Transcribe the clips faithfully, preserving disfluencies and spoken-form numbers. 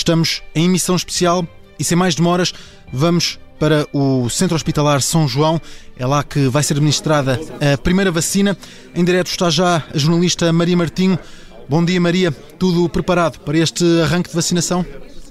Estamos em emissão especial e, sem mais demoras, vamos para o Centro Hospitalar São João. É lá que vai ser administrada a primeira vacina. Em direto está já a jornalista Maria Martinho. Bom dia, Maria. Tudo preparado para este arranque de vacinação?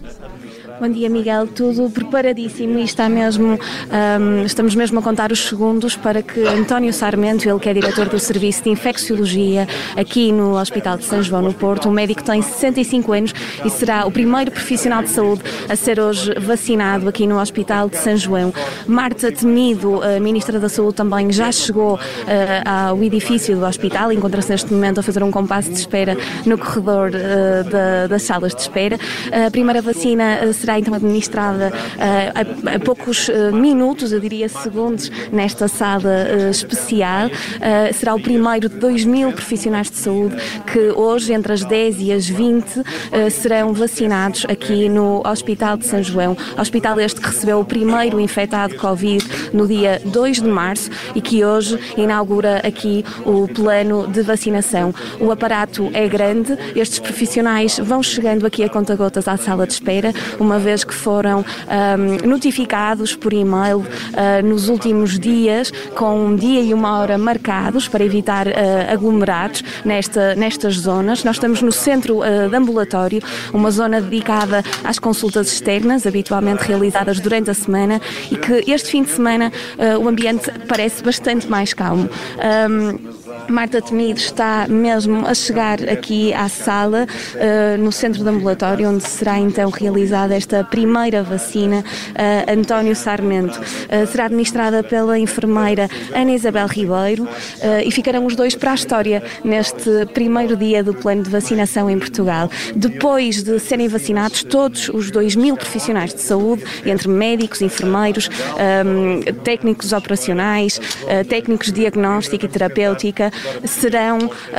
Bom dia, Miguel. Tudo preparadíssimo e está mesmo, um, estamos mesmo a contar os segundos para que António Sarmento, ele que é diretor do Serviço de Infecciologia aqui no Hospital de São João, no Porto, um médico que tem sessenta e cinco anos e será o primeiro profissional de saúde a ser hoje vacinado aqui no Hospital de São João. Marta Temido, a Ministra da Saúde, também já chegou uh, ao edifício do hospital, encontra-se neste momento a fazer um compasso de espera no corredor uh, da, das salas de espera. A primeira vacina uh, será será então administrada uh, a, a poucos uh, minutos, eu diria segundos, nesta sala uh, especial. Uh, será o primeiro de dois mil profissionais de saúde que hoje, entre as dez e as vinte, uh, serão vacinados aqui no Hospital de São João. Hospital este que recebeu o primeiro infectado Covid no dia dois de março e que hoje inaugura aqui o plano de vacinação. O aparato é grande, estes profissionais vão chegando aqui a conta-gotas à sala de espera, uma vez que foram um, notificados por e-mail uh, nos últimos dias, com um dia e uma hora marcados para evitar uh, aglomerados nesta, nestas zonas. Nós estamos no centro uh, de ambulatório, uma zona dedicada às consultas externas, habitualmente realizadas durante a semana, e que este fim de semana uh, o ambiente parece bastante mais calmo. Um, Marta Temido está mesmo a chegar aqui à sala, uh, no centro de ambulatório, onde será então realizada esta primeira vacina. uh, António Sarmento uh, será administrada pela enfermeira Ana Isabel Ribeiro, uh, e ficarão os dois para a história neste primeiro dia do plano de vacinação em Portugal. Depois de serem vacinados todos os dois mil profissionais de saúde, entre médicos, enfermeiros, um, técnicos operacionais, uh, técnicos de diagnóstica e terapêutica, serão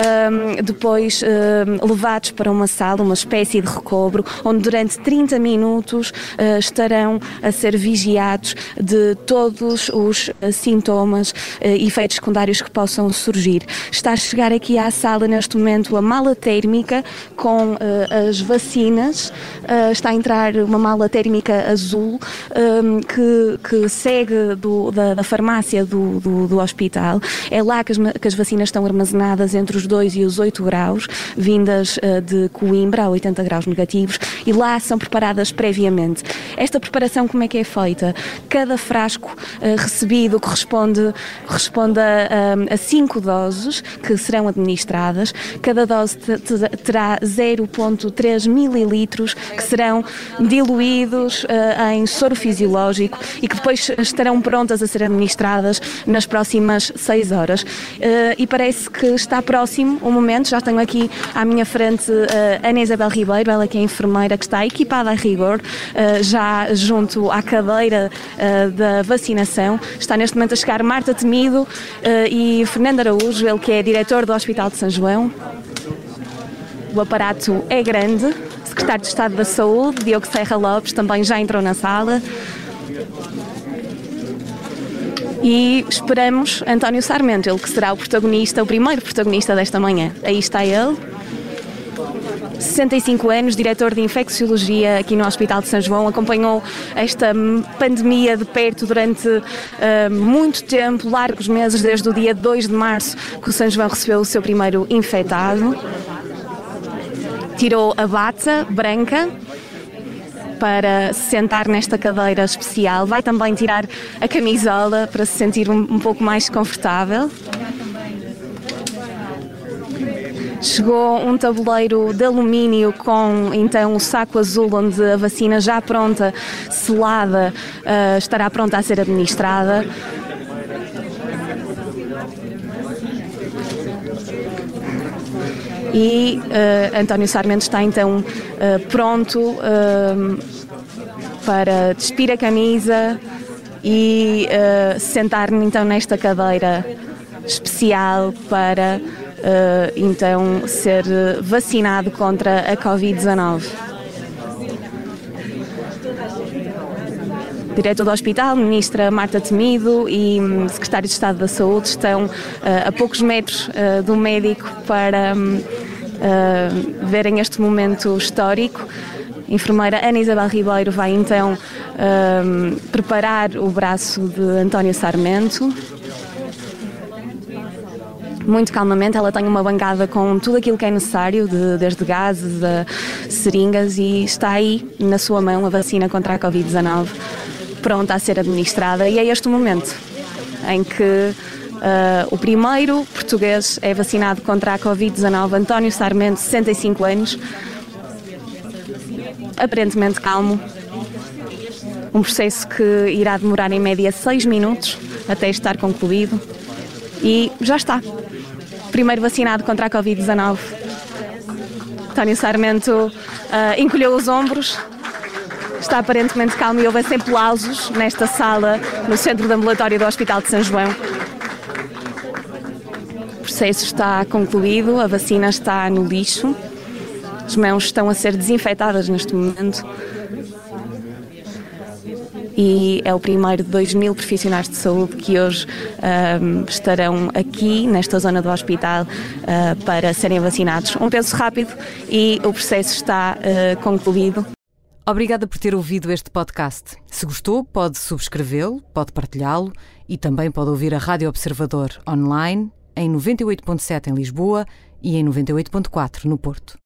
um, depois um, levados para uma sala, uma espécie de recobro, onde durante trinta minutos uh, estarão a ser vigiados de todos os uh, sintomas uh, e efeitos secundários que possam surgir. Está a chegar aqui à sala neste momento a mala térmica com uh, as vacinas. Uh, está a entrar uma mala térmica azul um, que, que segue do, da, da farmácia do, do, do hospital. É lá que as, que as vacinas estão armazenadas entre os dois e os oito graus, vindas uh, de Coimbra, a oitenta graus negativos, e lá são preparadas previamente. Esta preparação, como é que é feita? Cada frasco uh, recebido corresponde, corresponde a, a cinco doses que serão administradas. Cada dose te, te, terá zero vírgula três mililitros que serão diluídos uh, em soro fisiológico e que depois estarão prontas a ser administradas nas próximas seis horas. Uh, e parece que está próximo o momento. Já tenho aqui à minha frente uh, Ana Isabel Ribeiro, ela que é enfermeira, que está equipada a rigor, uh, já junto à cadeira uh, da vacinação. Está neste momento a chegar Marta Temido uh, e Fernando Araújo, ele que é diretor do Hospital de São João. O aparato é grande. O secretário de Estado da Saúde, Diogo Serra Lopes, também já entrou na sala. E esperamos António Sarmento, ele que será o protagonista, o primeiro protagonista desta manhã. Aí está ele, sessenta e cinco anos, diretor de Infecciologia aqui no Hospital de São João, acompanhou esta pandemia de perto durante uh, muito tempo, largos meses, desde o dia dois de março, que o São João recebeu o seu primeiro infectado. Tirou a bata branca para se sentar nesta cadeira especial. Vai também tirar a camisola para se sentir um, um pouco mais confortável. Chegou um tabuleiro de alumínio com então o saco azul onde a vacina já pronta, selada, uh, estará pronta a ser administrada. E uh, António Sarmento está então uh, pronto uh, para despir a camisa e uh, sentar então nesta cadeira especial para uh, então ser vacinado contra a covid dezanove. Diretor do hospital, ministra Marta Temido e secretário de Estado da Saúde estão uh, a poucos metros uh, do médico para um, uh, verem este momento histórico. enfermeira Ana Isabel Ribeiro vai então um, preparar o braço de António Sarmento. Muito calmamente, ela tem uma bancada com tudo aquilo que é necessário, de, desde gases a seringas, e está aí na sua mão a vacina contra a covid dezanove, pronta a ser administrada. E é este o momento em que uh, o primeiro português é vacinado contra a covid dezanove, António Sarmento, sessenta e cinco anos, aparentemente calmo. Um processo que irá demorar em média seis minutos até estar concluído. E já está. Primeiro vacinado contra a covid dezanove. António Sarmento uh, encolheu os ombros, está aparentemente calmo, e houve sempre aplausos nesta sala, no centro do ambulatório do Hospital de São João. O processo está concluído, a vacina está no lixo, as mãos estão a ser desinfetadas neste momento. E é o primeiro de dois mil profissionais de saúde que hoje um, estarão aqui nesta zona do hospital uh, para serem vacinados. Um penso rápido e o processo está uh, concluído. Obrigada por ter ouvido este podcast. Se gostou, pode subscrevê-lo, pode partilhá-lo e também pode ouvir a Rádio Observador online em noventa e oito ponto sete em Lisboa e em noventa e oito ponto quatro no Porto.